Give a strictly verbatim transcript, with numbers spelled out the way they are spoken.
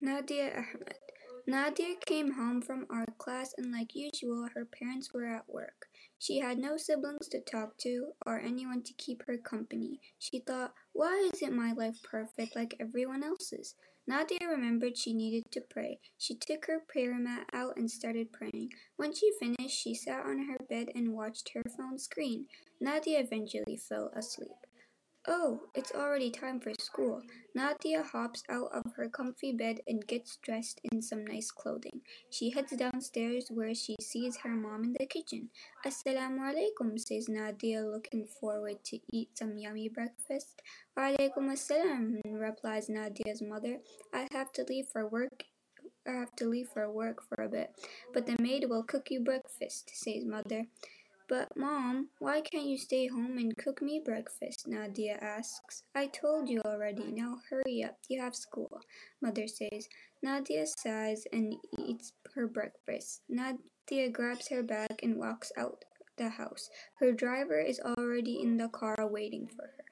Nadia Ahmed. Nadia came home from art class and like usual her parents were at work. She had no siblings to talk to or anyone to keep her company. She thought, why isn't my life perfect like everyone else's? Nadia remembered she needed to pray. She took her prayer mat out and started praying. When she finished, she sat on her bed and watched her phone screen. Nadia eventually fell asleep. Oh, it's already time for school. Nadia hops out of her comfy bed and gets dressed in some nice clothing. She heads downstairs where she sees her mom in the kitchen. Assalamu alaikum, says Nadia, looking forward to eat some yummy breakfast. Wa alaikum assalam, replies Nadia's mother. I have to leave for work. I have to leave for work for a bit, but the maid will cook you breakfast, says mother. But, Mom, why can't you stay home and cook me breakfast? Nadia asks. I told you already. Now hurry up. You have school, Mother says. Nadia sighs and eats her breakfast. Nadia grabs her bag and walks out the house. Her driver is already in the car waiting for her.